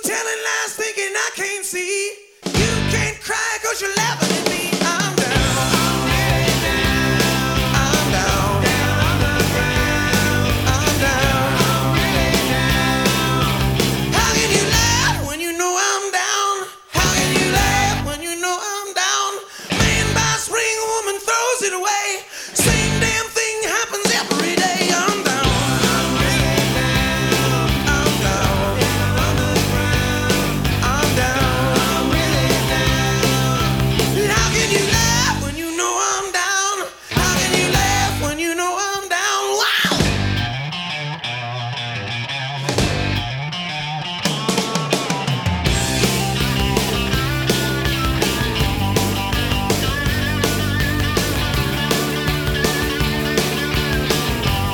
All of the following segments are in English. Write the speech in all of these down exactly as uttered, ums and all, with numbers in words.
Telling lies, thinking I can't see. You can't cry cause you're laughing at me. I'm down. I'm really down. I'm down. Down on the ground. I'm down. I'm really down. How can you laugh when you know I'm down? How can you laugh when you know I'm down? Man buys spring, woman throws it away. Same damn thing happens every day. I'm down.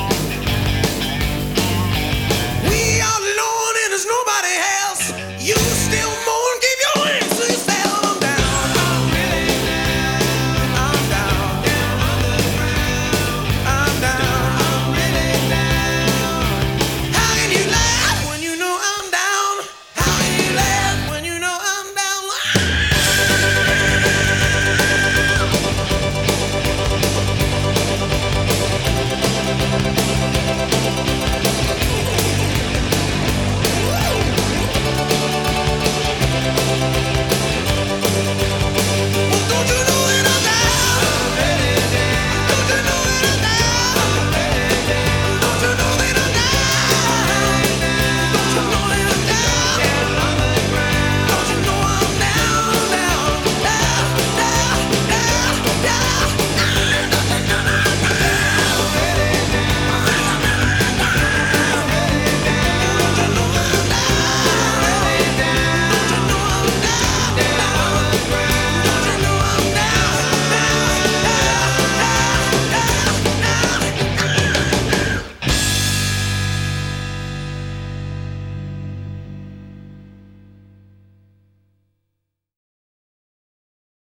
You